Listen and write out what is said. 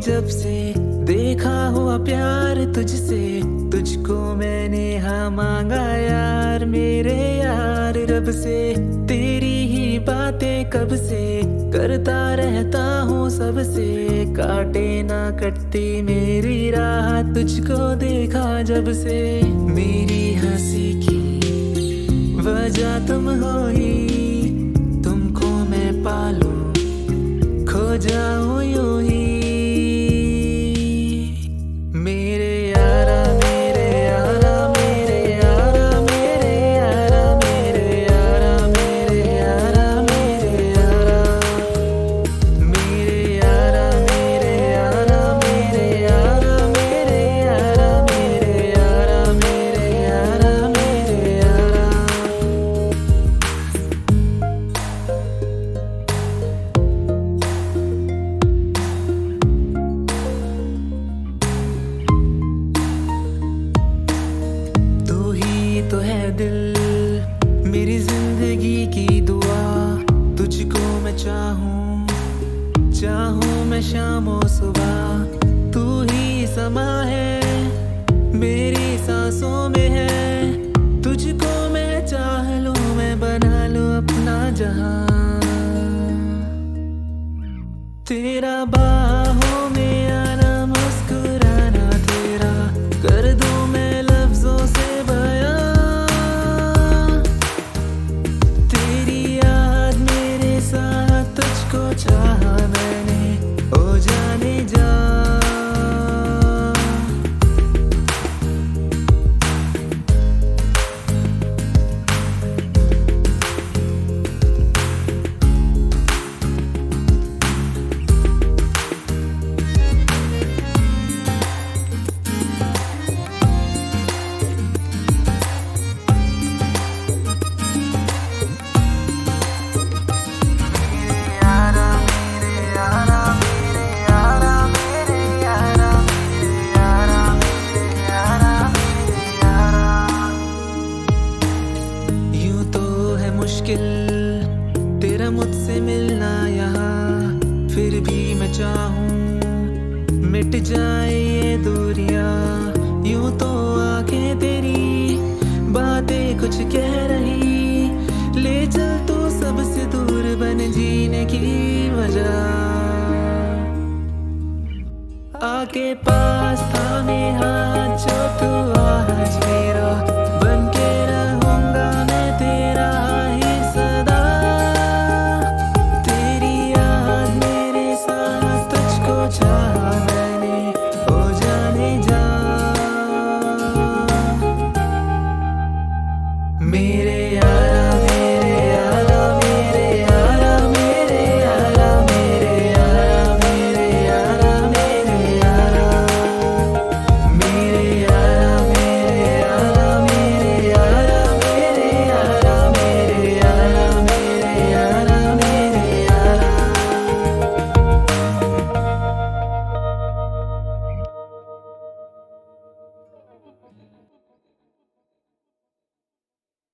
जब से देखा हुआ प्यार तुझसे, तुझको मैंने हाँ मांगा यार मेरे यार रब से। तेरी ही बातें कब से करता रहता हूँ सबसे, काटे ना कटती मेरी राह तुझको देखा जब से। मेरी हंसी की वजह तुम हो ही, तुमको मैं पालूं खो जाऊं यूं ही। मेरे यारा मेरे यारा मेरे यारा मेरे यारा मेरे यारा मेरे यारा मेरे यारा मेरे यारा मेरे यारा मेरे यारा मेरे यारा मेरे यारा मेरे यारा मेरे यारा। तू ही तो है दिल मेरी जिंदगी की दुआ, तुझको मैं चाहूँ चाहूँ मैं शामों सुबह। तू ही समा है मेरी सांसों में है, तुझको मैं चाह लूँ मैं बना लूँ अपना जहां। तेरा बाहों में आना मुस्कुराना तेरा कर दूं मैं लफ्जों से बयां। तेरी याद मेरे साथ तुझको चाहा मैंने ओ जाने जा। मुश्किल तेरा मुझसे मिलना यहाँ, फिर भी मैं चाहूँ मिट जाए ये दूरियां। यूं तो आंखें तेरी बातें कुछ कह रही, ले चल तू सबसे दूर बन जीने की वजह। आके पास थामे हाथ जो तू आज मेरा बन के रहूंगा मैं तेरा ही सदा। तेरी याद मेरे साथ तुझको चाहा मैंने ओ जाने जा। मेरे